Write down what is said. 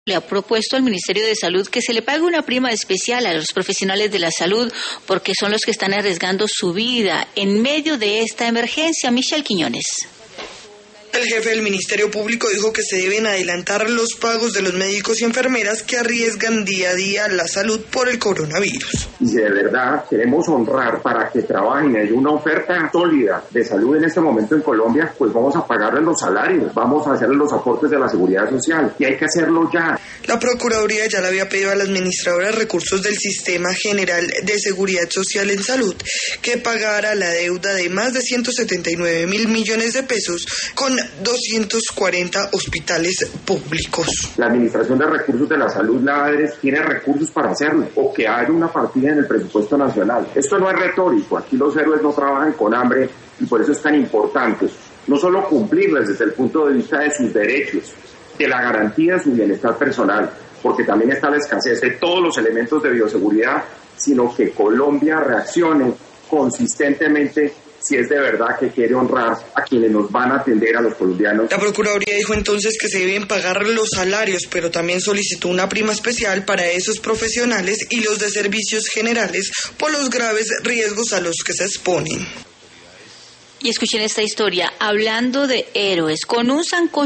Le ha propuesto al Ministerio de Salud que se le pague una prima especial a los profesionales de la salud porque son los que están arriesgando su vida en medio de esta emergencia. Michelle Quiñones. El jefe del Ministerio Público dijo que se deben adelantar los pagos de los médicos y enfermeras que arriesgan día a día la salud por el coronavirus. Y si de verdad queremos honrar para que trabajen, hay una oferta sólida de salud en este momento en Colombia, pues vamos a pagarles los salarios, vamos a hacerles los aportes de la seguridad social y hay que hacerlo ya. La Procuraduría ya le había pedido a la administradora recursos del Sistema General de Seguridad Social en Salud que pagara la deuda de más de 179.000 millones de pesos con 240 hospitales públicos. La Administración de Recursos de la Salud, la ADRES, tiene recursos para hacerlo, o que haya una partida en el presupuesto nacional. Esto no es retórico, aquí los héroes no trabajan con hambre y por eso es tan importante no solo cumplirles desde el punto de vista de sus derechos, de la garantía de su bienestar personal, porque también está la escasez de todos los elementos de bioseguridad, sino que Colombia reaccione consistentemente si es de verdad que quiere honrar a quienes nos van a atender, a los colombianos. La Procuraduría dijo entonces que se deben pagar los salarios, pero también solicitó una prima especial para esos profesionales y los de servicios generales por los graves riesgos a los que se exponen. Y escuchen esta historia, hablando de héroes, con un sancocho